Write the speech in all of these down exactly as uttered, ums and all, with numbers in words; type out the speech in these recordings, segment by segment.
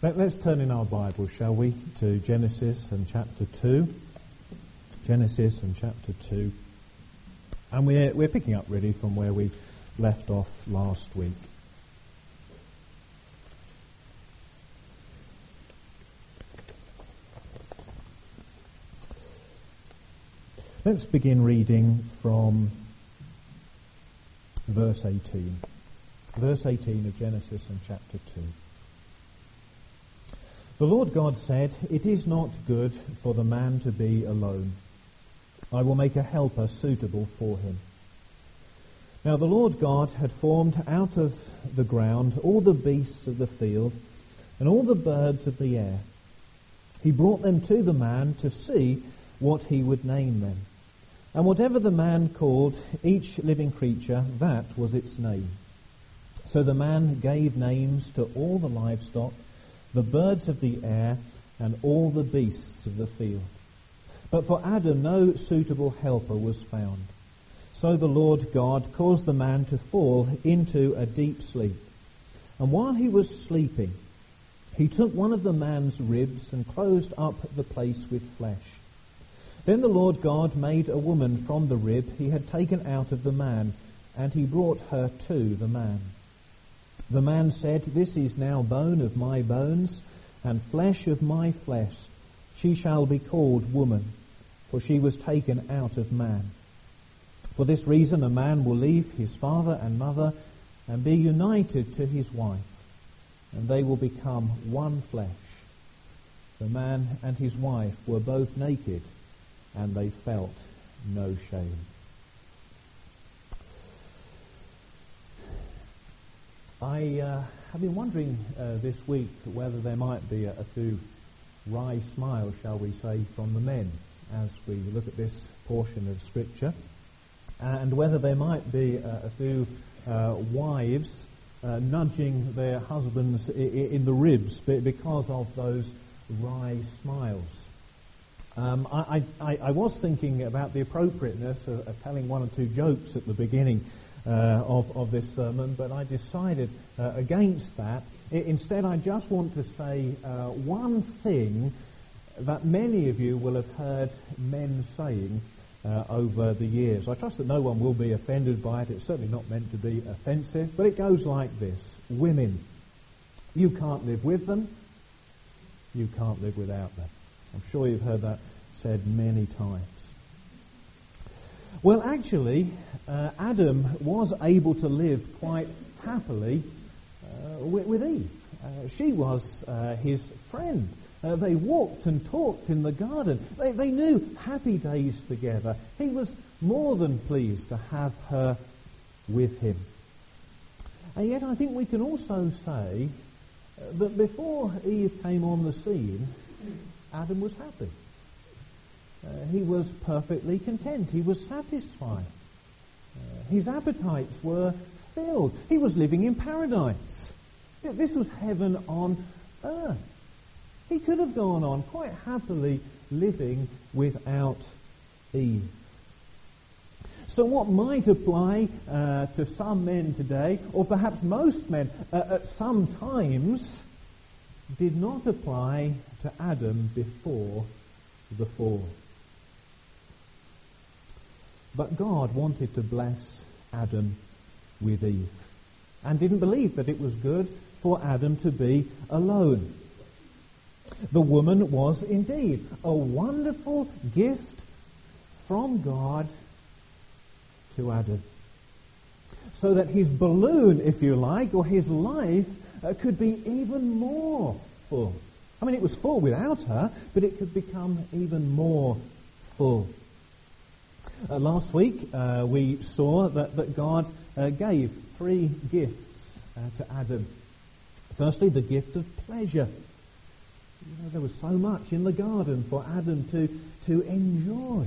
Let, let's turn in our Bible, shall we, to Genesis and chapter two. Genesis and chapter two. And we're, we're picking up really from where we left off last week. Let's begin reading from verse eighteen. Verse eighteen of Genesis and chapter two. The Lord God said, "It is not good for the man to be alone. I will make a helper suitable for him." Now the Lord God had formed out of the ground all the beasts of the field and all the birds of the air. He brought them to the man to see what he would name them. And whatever the man called each living creature, that was its name. So the man gave names to all the livestock, the birds of the air, and all the beasts of the field. But for Adam no suitable helper was found. So the Lord God caused the man to fall into a deep sleep. And while he was sleeping, he took one of the man's ribs and closed up the place with flesh. Then the Lord God made a woman from the rib he had taken out of the man, and he brought her to the man. The man said, "This is now bone of my bones and flesh of my flesh. She shall be called woman, for she was taken out of man. For this reason a man will leave his father and mother and be united to his wife, and they will become one flesh. The man and his wife were both naked, and they felt no shame." I uh, have been wondering uh, this week whether there might be a, a few wry smiles, shall we say, from the men as we look at this portion of Scripture, and whether there might be a, a few uh, wives uh, nudging their husbands I- in the ribs because of those wry smiles. Um, I, I, I was thinking about the appropriateness of, of telling one or two jokes at the beginning uh, of, of this sermon, but I decided uh, against that. I, instead, I just want to say uh, one thing that many of you will have heard men saying uh, over the years. I trust that no one will be offended by it. It's certainly not meant to be offensive, but it goes like this. Women, you can't live with them, you can't live without them. I'm sure you've heard that said many times. Well, actually, uh, Adam was able to live quite happily uh, with, with Eve. Uh, she was uh, his friend. Uh, they walked and talked in the garden. They, they knew happy days together. He was more than pleased to have her with him. And yet I think we can also say uh, that before Eve came on the scene, Adam was happy. Uh, he was perfectly content. He was satisfied. Uh, his appetites were filled. He was living in paradise. This was heaven on earth. He could have gone on quite happily living without Eve. So what might apply uh, to some men today, or perhaps most men uh, at some times, did not apply to Adam before the fall. But God wanted to bless Adam with Eve, and didn't believe that it was good for Adam to be alone. The woman was indeed a wonderful gift from God to Adam, so that his balloon, if you like, or his life uh, could be even more full. I mean, it was full without her, but it could become even more full. Uh, last week, uh, we saw that, that God uh, gave three gifts uh, to Adam. Firstly, the gift of pleasure. You know, there was so much in the garden for Adam to, to enjoy.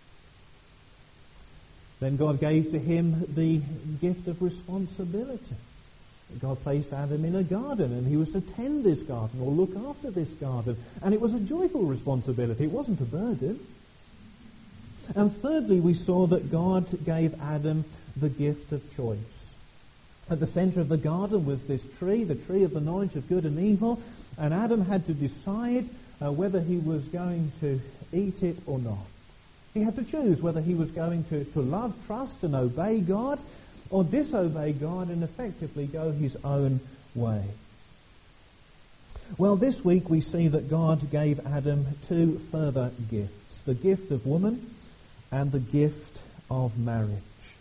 Then God gave to him the gift of responsibility. God placed Adam in a garden, and he was to tend this garden or look after this garden. And it was a joyful responsibility. It wasn't a burden. And thirdly, we saw that God gave Adam the gift of choice. At the centre of the garden was this tree, the tree of the knowledge of good and evil. And Adam had to decide uh, whether he was going to eat it or not. He had to choose whether he was going to, to love, trust and obey God, or disobey God and effectively go his own way. Well, this week we see that God gave Adam two further gifts, the gift of woman and the gift of marriage.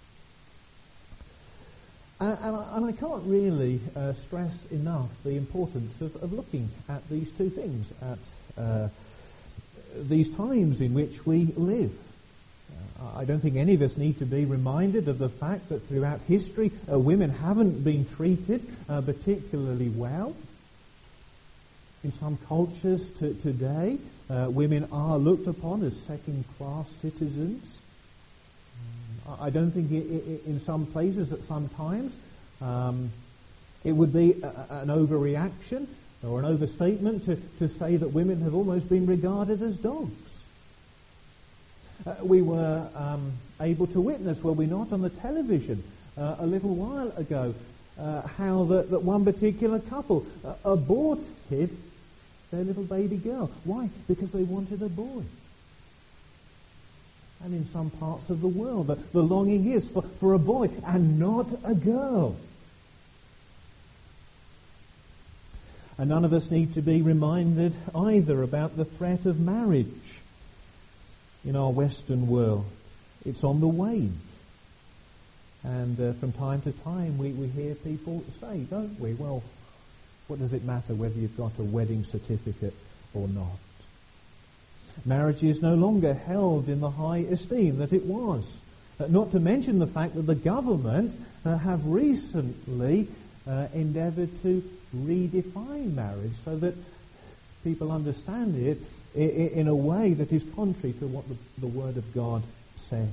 Uh, and, I, and I can't really uh, stress enough the importance of, of looking at these two things, at uh, these times in which we live. Uh, I don't think any of us need to be reminded of the fact that throughout history uh, women haven't been treated uh, particularly well. In some cultures to, today, uh, women are looked upon as second-class citizens. I don't think it, it, in some places at some times um, it would be a, an overreaction or an overstatement to, to say that women have almost been regarded as dogs. Uh, we were um, able to witness, were we not, on the television uh, a little while ago, uh, how that, that one particular couple uh, aborted their little baby girl. Why? Because they wanted a boy. And in some parts of the world, the, the longing is for, for a boy and not a girl. And none of us need to be reminded either about the threat of marriage in our Western world. It's on the wane. And uh, from time to time we, we hear people say, don't we, well, what does it matter whether you've got a wedding certificate or not? Marriage is no longer held in the high esteem that it was. Uh, not to mention the fact that the government uh, have recently uh, endeavoured to redefine marriage so that people understand it I- I- in a way that is contrary to what the, the Word of God says.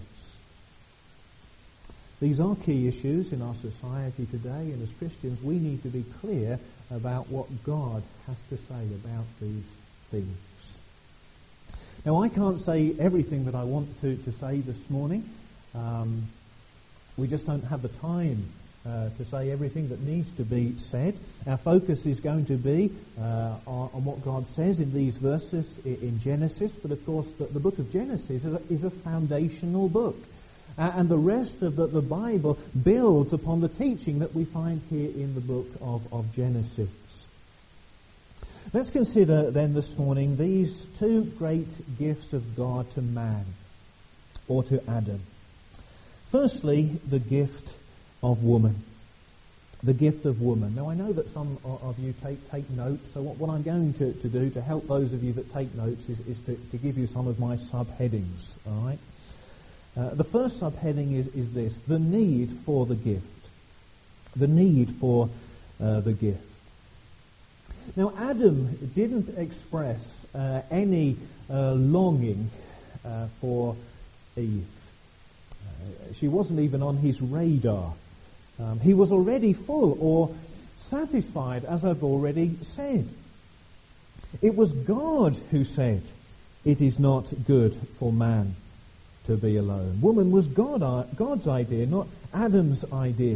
These are key issues in our society today, and as Christians we need to be clear about what God has to say about these things. Now, I can't say everything that I want to, to say this morning. Um, we just don't have the time uh, to say everything that needs to be said. Our focus is going to be uh, on, on what God says in these verses in, in Genesis, but of course the, the book of Genesis is a, is a foundational book. Uh, and the rest of the, the Bible builds upon the teaching that we find here in the book of, of Genesis. Let's consider then this morning these two great gifts of God to man, or to Adam. Firstly, the gift of woman. The gift of woman. Now, I know that some of you take, take notes, so what, what I'm going to, to do to help those of you that take notes is, is to, to give you some of my subheadings, all right? Uh, the first subheading is, is this, the need for the gift. The need for uh, the gift. Now, Adam didn't express uh, any uh, longing uh, for Eve. Uh, she wasn't even on his radar. Um, he was already full or satisfied, as I've already said. It was God who said, "It is not good for man to be alone." Woman was God, God's idea, not Adam's idea.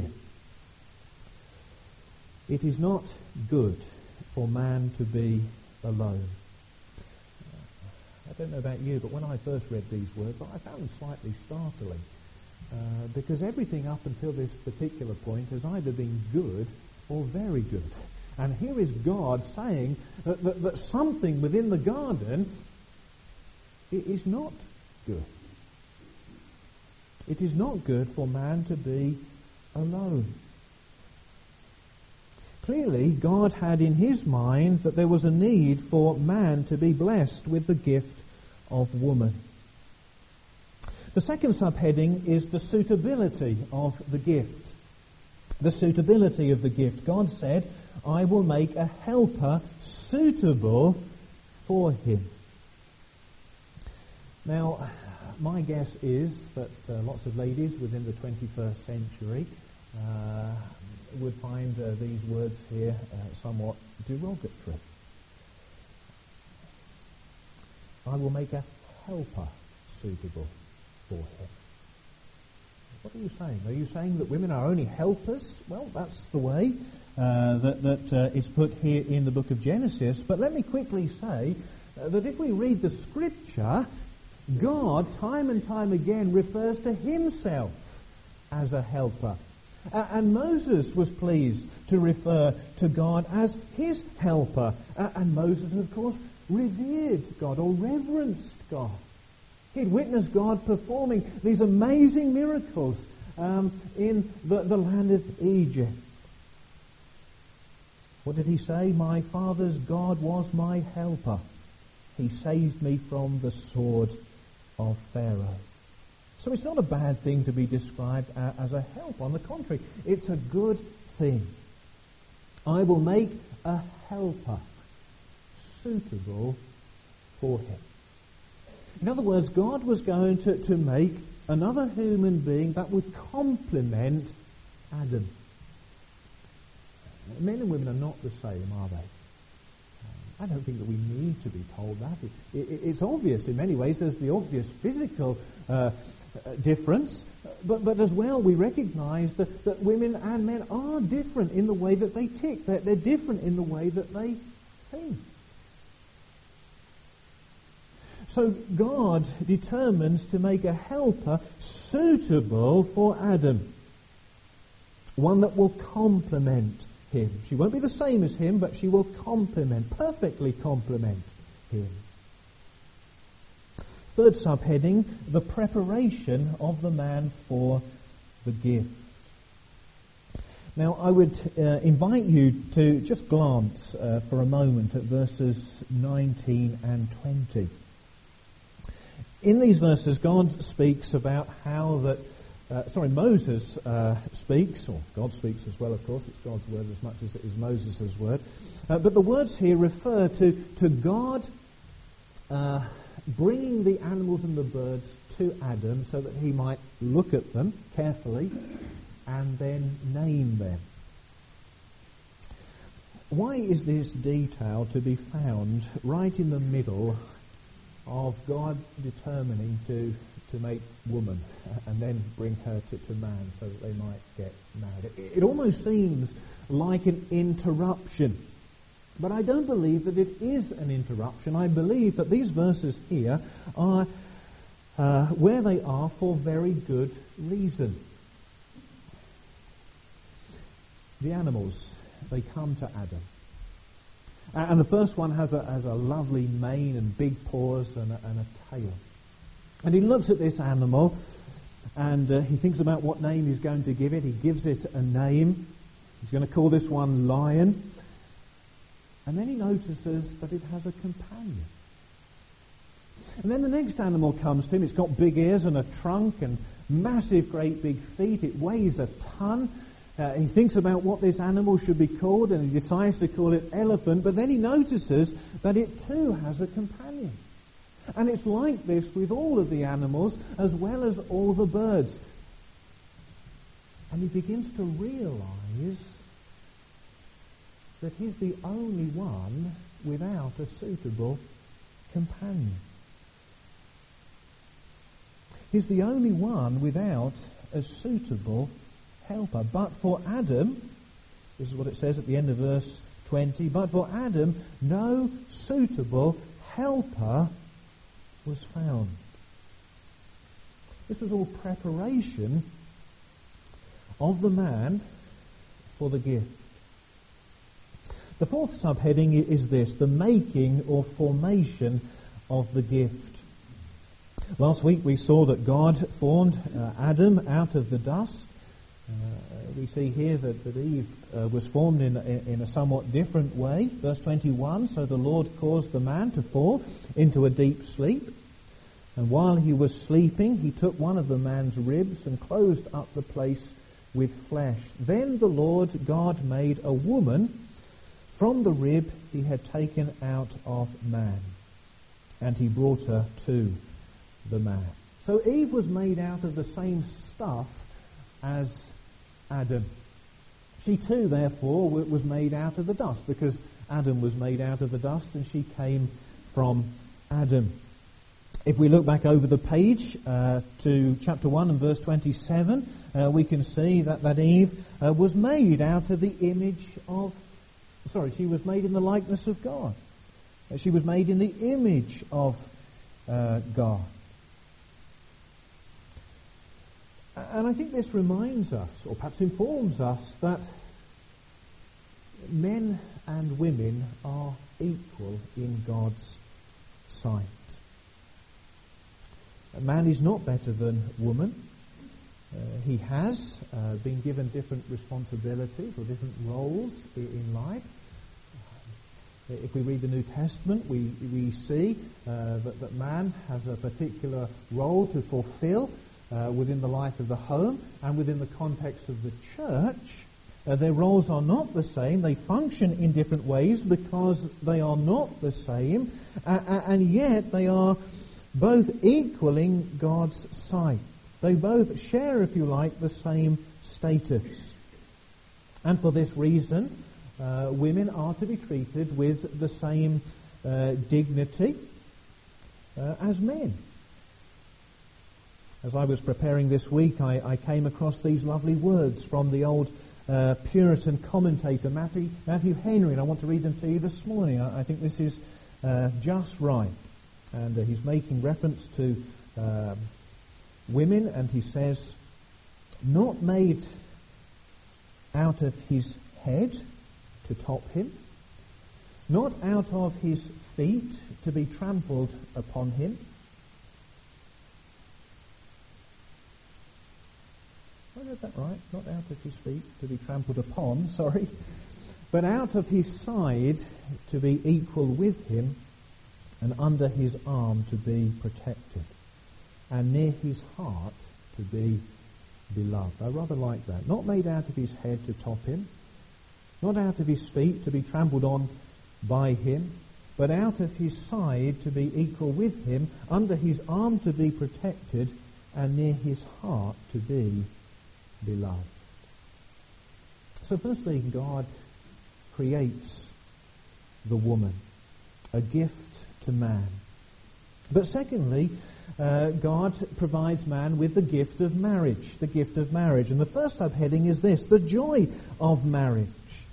It is not good for man to be alone. I don't know about you, but when I first read these words, I found them slightly startling. Uh, because everything up until this particular point has either been good or very good. And here is God saying that, that, that something within the garden is not good. It is not good for man to be alone. Clearly, God had in his mind that there was a need for man to be blessed with the gift of woman. The second subheading is the suitability of the gift. The suitability of the gift. God said, "I will make a helper suitable for him." Now, my guess is that uh, lots of ladies within the twenty-first century uh, would find uh, these words here uh, somewhat derogatory. I will make a helper suitable for him. What are you saying? Are you saying that women are only helpers? Well, that's the way uh, that, that uh, is put here in the book of Genesis. But let me quickly say uh, that if we read the Scripture, God, time and time again, refers to himself as a helper. Uh, and Moses was pleased to refer to God as his helper. Uh, and Moses, of course, revered God or reverenced God. He'd witnessed God performing these amazing miracles um, in the, the land of Egypt. What did he say? My father's God was my helper. He saved me from the sword of Pharaoh. So it's not a bad thing to be described as a help. On the contrary, it's a good thing. I will make a helper suitable for him. In other words, God was going to, to make another human being that would complement Adam. Men and women are not the same, are they? I don't think that we need to be told that. It, it, it's obvious in many ways. There's the obvious physical uh, difference, but, but as well we recognise that, that women and men are different in the way that they tick. They're, they're different in the way that they think. So God determines to make a helper suitable for Adam, one that will complement him. She won't be the same as him, but she will complement, perfectly complement him. Third subheading, the preparation of the man for the gift. Now I would uh, invite you to just glance uh, for a moment at verses nineteen and twenty. In these verses, God speaks about how that, uh, sorry, Moses uh, speaks, or God speaks as well, of course, it's God's word as much as it is Moses' word. Uh, but the words here refer to, to God uh, bringing the animals and the birds to Adam so that he might look at them carefully and then name them. Why is this detail to be found right in the middle of God determining to, to make woman and then bring her to, to man so that they might get married? It, it almost seems like an interruption. But I don't believe that it is an interruption. I believe that these verses here are uh, where they are for very good reason. The animals, they come to Adam. And the first one has a, has a lovely mane and big paws and a, and a tail. And he looks at this animal and uh, he thinks about what name he's going to give it. He gives it a name. He's going to call this one Lion. And then he notices that it has a companion. And then the next animal comes to him. It's got big ears and a trunk and massive, great big feet. It weighs a ton. Uh, he thinks about what this animal should be called and he decides to call it Elephant, but then he notices that it too has a companion. And it's like this with all of the animals as well as all the birds. And he begins to realize that he's the only one without a suitable companion. He's the only one without a suitable helper. But for Adam, this is what it says at the end of verse twenty, but for Adam no suitable helper was found. This was all preparation of the man for the gift. The fourth subheading is this, the making or formation of the gift. Last week we saw that God formed uh, Adam out of the dust. Uh, we see here that, that Eve uh, was formed in, in a somewhat different way. Verse twenty-one, so the Lord caused the man to fall into a deep sleep. And while he was sleeping, he took one of the man's ribs and closed up the place with flesh. Then the Lord God made a woman from the rib he had taken out of man, and he brought her to the man. So Eve was made out of the same stuff as Adam. She too, therefore, was made out of the dust, because Adam was made out of the dust and she came from Adam. If we look back over the page uh, to chapter one and verse twenty-seven, uh, we can see that, that Eve uh, was made out of the image of, sorry, she was made in the likeness of God. Uh, she was made in the image of uh, God. And I think this reminds us, or perhaps informs us, that men and women are equal in God's sight. A man is not better than woman. Uh, he has uh, been given different responsibilities or different roles i- in life. Uh, if we read the New Testament, we, we see uh, that, that man has a particular role to fulfill uh, within the life of the home and within the context of the church. Uh, their roles are not the same. They function in different ways because they are not the same, uh, and yet they are both equaling God's sight. They both share, if you like, the same status. And for this reason, uh, women are to be treated with the same uh, dignity uh, as men. As I was preparing this week, I, I came across these lovely words from the old uh, Puritan commentator Matthew, Matthew Henry, and I want to read them to you this morning. I, I think this is uh, just right. And uh, he's making reference to uh, women, and he says, not made out of his head to top him, not out of his feet to be trampled upon him. I read that right, not out of his feet to be trampled upon, sorry, but out of his side to be equal with him, and under his arm to be protected, and near his heart to be beloved. I rather like that. Not made out of his head to top him, not out of his feet to be trampled on by him, but out of his side to be equal with him, under his arm to be protected, and near his heart to be beloved. So firstly, God creates the woman, a gift to man. But secondly, uh, God provides man with the gift of marriage, the gift of marriage. And the first subheading is this, the joy of marriage.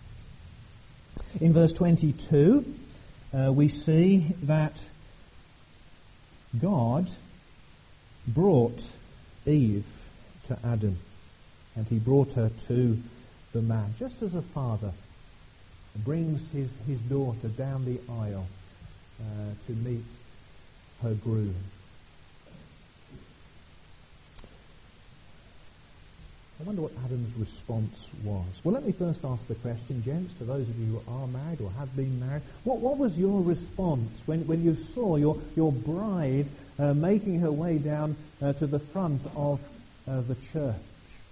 In verse twenty-two, uh, we see that God brought Eve to Adam, and he brought her to the man, just as a father brings his, his daughter down the aisle Uh, to meet her groom. I wonder what Adam's response was. Well, let me first ask the question, gents, to those of you who are married or have been married. What, what was your response when, when you saw your, your bride uh, making her way down uh, to the front of uh, the church?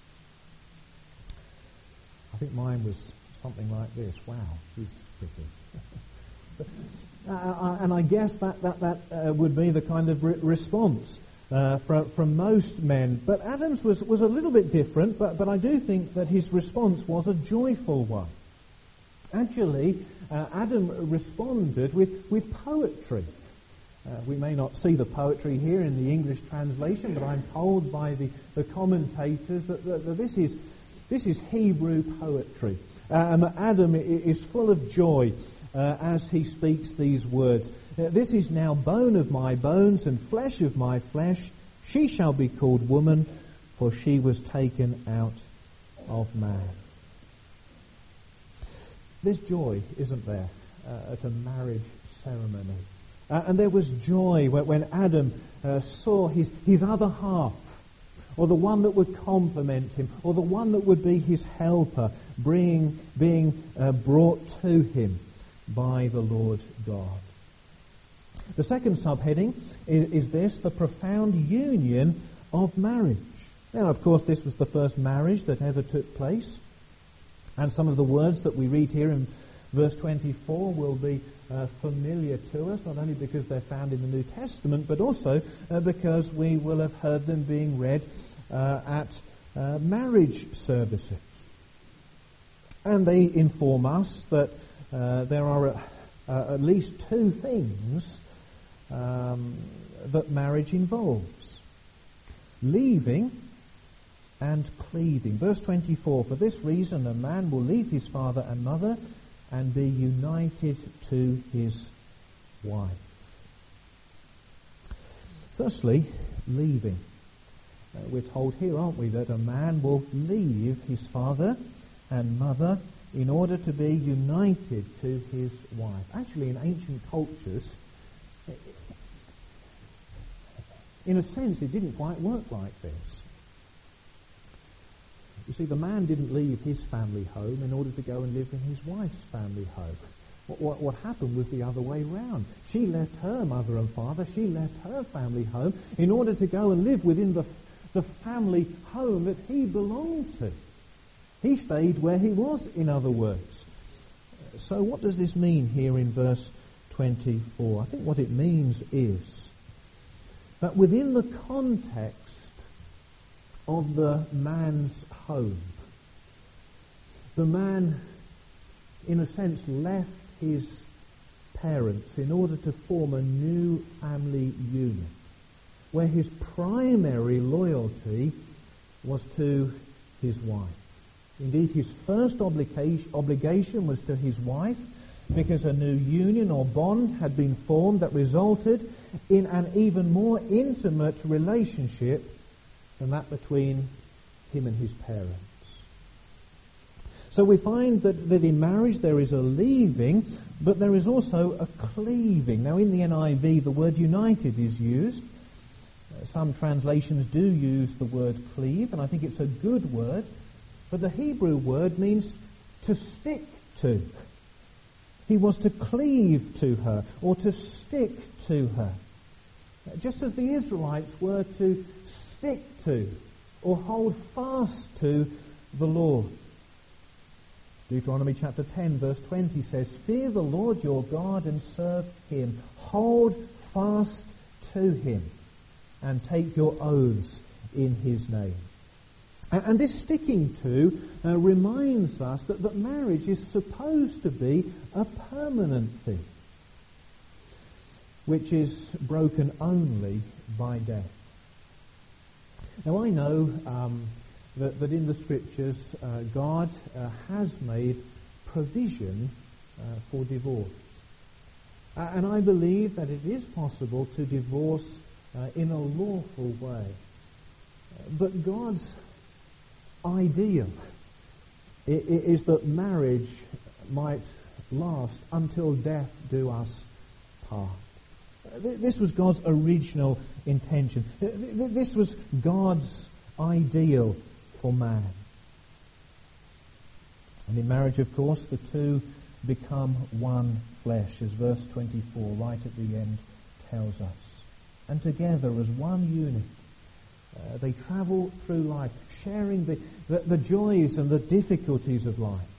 I think mine was something like this. Wow, she's pretty. Uh, and I guess that that, that uh, would be the kind of re- response uh, from, from most men. But Adam's was, was a little bit different, but, but I do think that his response was a joyful one. Actually, uh, Adam responded with, with poetry. Uh, we may not see the poetry here in the English translation, but I'm told by the, the commentators that, that, that this is this is Hebrew poetry. Uh, and that Adam is full of joy Uh, as he speaks these words. Uh, this is now bone of my bones and flesh of my flesh. She shall be called woman, for she was taken out of man. There's joy, isn't there, uh, at a marriage ceremony. Uh, and there was joy when, when Adam uh, saw his, his other half, or the one that would complement him, or the one that would be his helper, being, being uh, brought to him by the Lord God. The second subheading is, is this, the profound union of marriage. Now, of course, this was the first marriage that ever took place, and some of the words that we read here in verse twenty-four will be uh, familiar to us, not only because they're found in the New Testament, but also uh, because we will have heard them being read uh, at uh, marriage services. And they inform us that Uh, there are uh, uh, at least two things um, that marriage involves. Leaving and cleaving. Verse twenty-four, for this reason a man will leave his father and mother and be united to his wife. Firstly, leaving. Uh, we're told here, aren't we, that a man will leave his father and mother in order to be united to his wife. Actually, in ancient cultures, in a sense, it didn't quite work like this. You see, the man didn't leave his family home in order to go and live in his wife's family home. What, what, what happened was the other way round. She left her mother and father, she left her family home in order to go and live within the, the family home that he belonged to. He stayed where he was, in other words. So what does this mean here in verse twenty-four? I think what it means is that within the context of the man's home, the man, in a sense, left his parents in order to form a new family unit, where his primary loyalty was to his wife. Indeed, his first obligation, obligation was to his wife, because a new union or bond had been formed that resulted in an even more intimate relationship than that between him and his parents. So we find that, that in marriage there is a leaving, but there is also a cleaving. Now in the N I V the word united is used. Uh, some translations do use the word cleave, and I think it's a good word. But the Hebrew word means to stick to. He was to cleave to her, or to stick to her. Just as the Israelites were to stick to, or hold fast to the Lord. Deuteronomy chapter ten verse twenty says, fear the Lord your God and serve him. Hold fast to him and take your oaths in his name. And this sticking to uh, reminds us that, that marriage is supposed to be a permanent thing, which is broken only by death. Now I know um, that, that in the Scriptures uh, God uh, has made provision uh, for divorce. Uh, and I believe that it is possible to divorce uh, in a lawful way. But God's ideal is that marriage might last until death do us part. This was God's original intention. This was God's ideal for man. And in marriage, of course, the two become one flesh, as verse twenty-four right at the end tells us. And together as one unit, Uh, they travel through life, sharing the, the, the joys and the difficulties of life.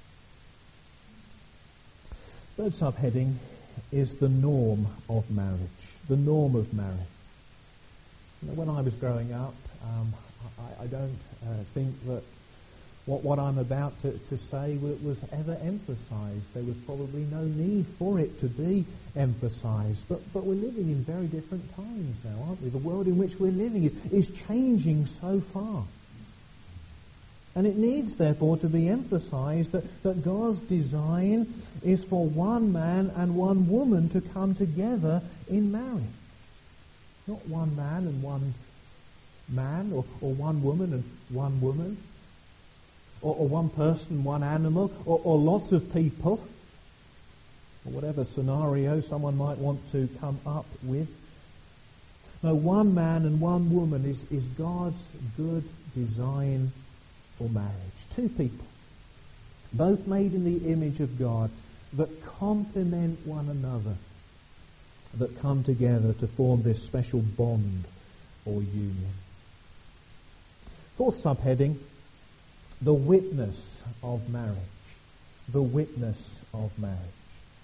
Third subheading is the norm of marriage. The norm of marriage. You know, when I was growing up, um, I, I don't uh, think that what, what I'm about to, to say was ever emphasized. There was probably no need for it to be emphasized. But, but we're living in very different times now, aren't we? The world in which we're living is, is changing so far. And it needs, therefore, to be emphasized that, that God's design is for one man and one woman to come together in marriage. Not one man and one man, or, or one woman and one woman. Or, or one person, one animal, or, or lots of people, or whatever scenario someone might want to come up with. No, one man and one woman is, is God's good design for marriage. Two people, both made in the image of God, that complement one another, that come together to form this special bond or union. Fourth subheading, the witness of marriage. The witness of marriage.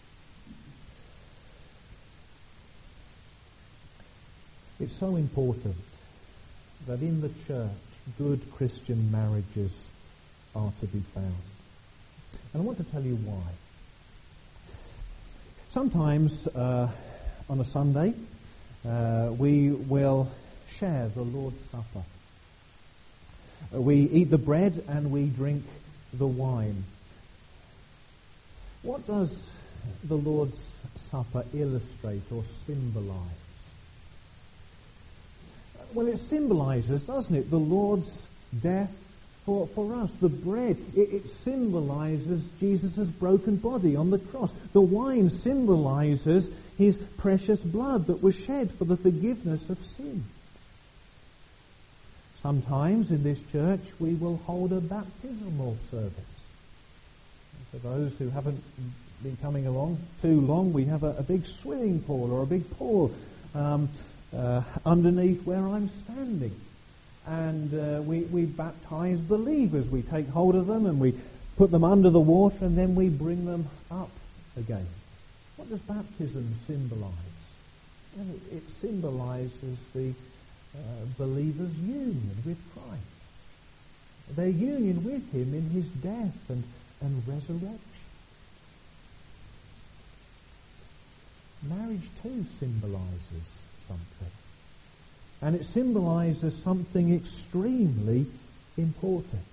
It's so important that in the church good Christian marriages are to be found. And I want to tell you why. Sometimes uh, on a Sunday, uh, we will share the Lord's Supper. Uh, we eat the bread and we drink the wine. What does the Lord's Supper illustrate or symbolize? Well, it symbolizes, doesn't it, the Lord's death for, for us. The bread, it, it symbolizes Jesus' broken body on the cross. The wine symbolizes his precious blood that was shed for the forgiveness of sin. Sometimes in this church we will hold a baptismal service. For those who haven't been coming along too long, we have a, a big swimming pool or a big pool um, uh, underneath where I'm standing. And uh, we, we baptize believers. We take hold of them and we put them under the water and then we bring them up again. What does baptism symbolize? Well, it, it symbolizes the uh, believer's union with Christ. Their union with him in his death and, and resurrection. Marriage too symbolizes something. And it symbolizes something extremely important.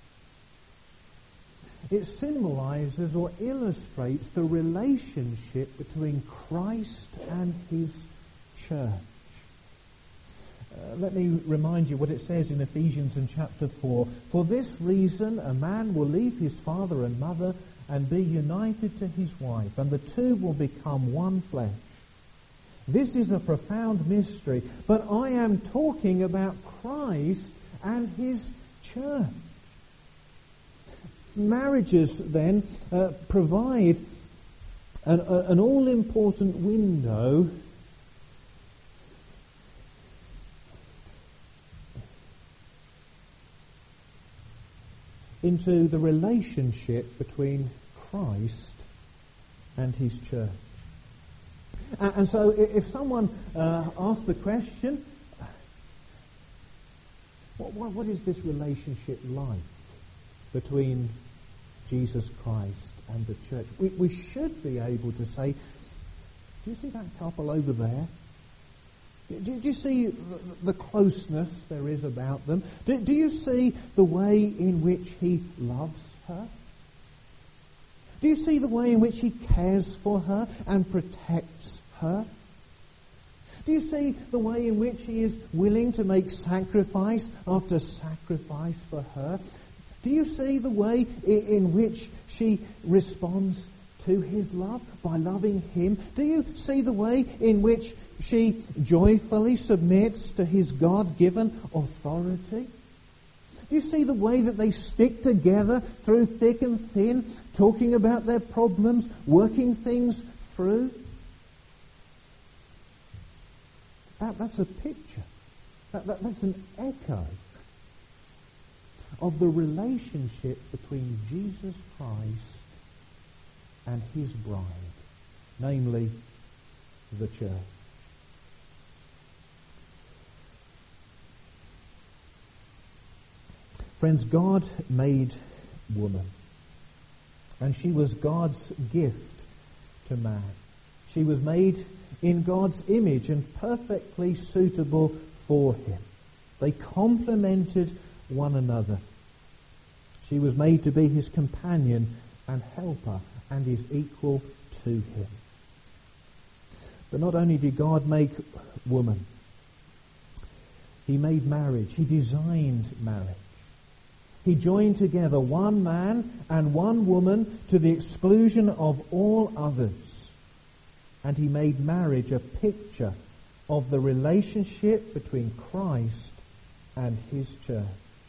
It symbolizes or illustrates the relationship between Christ and his church. Uh, let me remind you what it says in Ephesians in chapter four. For this reason a man will leave his father and mother and be united to his wife, and the two will become one flesh. This is a profound mystery, but I am talking about Christ and his church. Marriages, then, uh, provide an, a, an all-important window into the relationship between Christ and his church. And, and so if someone uh, asks the question, what, what, what is this relationship like between Jesus Christ and the church? We, we should be able to say, do you see that couple over there? Do, do you see the, the closeness there is about them? Do, do you see the way in which he loves her? Do you see the way in which he cares for her and protects her? Do you see the way in which he is willing to make sacrifice after sacrifice for her? Do you see the way in, in which she responds to his love by loving him? Do you see the way in which she joyfully submits to his God-given authority? Do you see the way that they stick together through thick and thin, talking about their problems, working things through? That, that's a picture. That, that, that's an echo of the relationship between Jesus Christ and his bride, namely the church. Friends, God made woman, and she was God's gift to man. She was made in God's image and perfectly suitable for him. They complemented one another. She was made to be his companion and helper and is equal to him. But not only did God make woman, he made marriage. He designed marriage. He joined together one man and one woman to the exclusion of all others. And he made marriage a picture of the relationship between Christ and his church.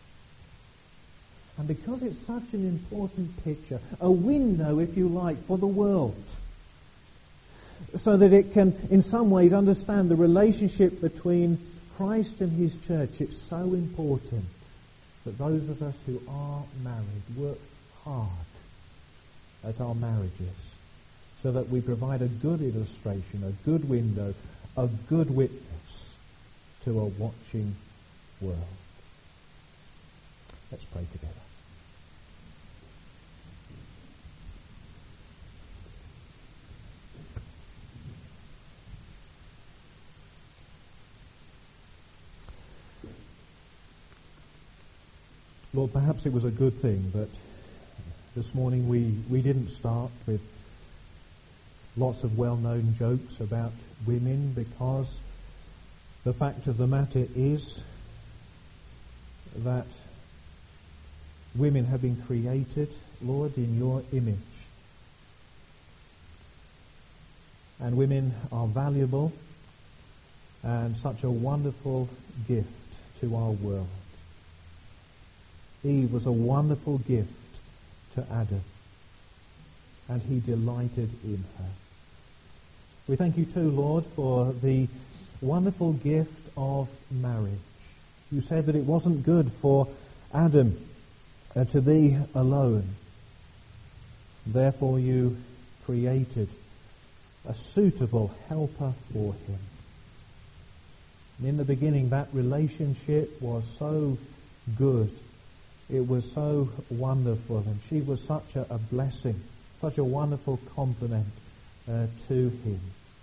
And because it's such an important picture, a window, if you like, for the world, so that it can, in some ways, understand the relationship between Christ and his church, it's so important that those of us who are married work hard at our marriages so that we provide a good illustration, a good window, a good witness to a watching world. Let's pray together. Lord, perhaps it was a good thing that this morning we, we didn't start with lots of well-known jokes about women, because the fact of the matter is that women have been created, Lord, in your image. And women are valuable and such a wonderful gift to our world. Eve was a wonderful gift to Adam, and he delighted in her. We thank you too, Lord, for the wonderful gift of marriage. You said that it wasn't good for Adam uh, to be alone. Therefore you created a suitable helper for him. And in the beginning, that relationship was so good. It was so wonderful, and she was such a, a blessing, such a wonderful complement uh, to him.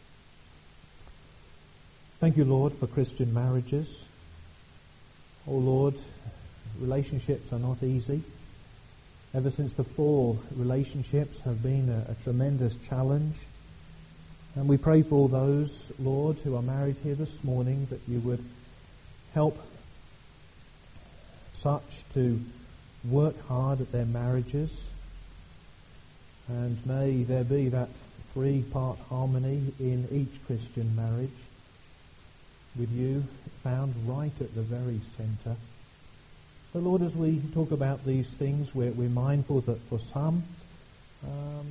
Thank you, Lord, for Christian marriages. Oh, Lord, relationships are not easy. Ever since the fall, relationships have been a, a tremendous challenge. And we pray for all those, Lord, who are married here this morning, that you would help such to work hard at their marriages. And may there be that three-part harmony in each Christian marriage, with you found right at the very centre. But Lord, as we talk about these things, we're, we're mindful that for some, um,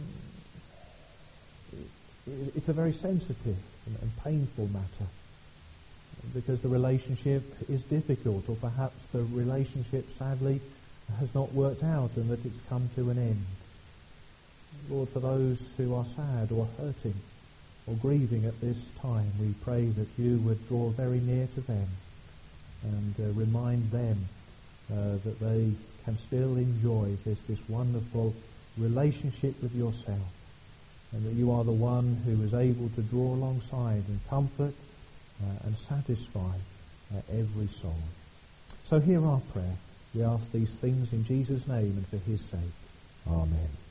it, it's a very sensitive and, and painful matter, because the relationship is difficult, or perhaps the relationship, sadly, has not worked out and that it's come to an end. Lord, for those who are sad or hurting or grieving at this time, we pray that you would draw very near to them and uh, remind them uh, that they can still enjoy this, this wonderful relationship with yourself, and that you are the one who is able to draw alongside and comfort uh, and satisfy uh, every soul. So hear our prayer. We ask these things in Jesus' name and for his sake. Amen.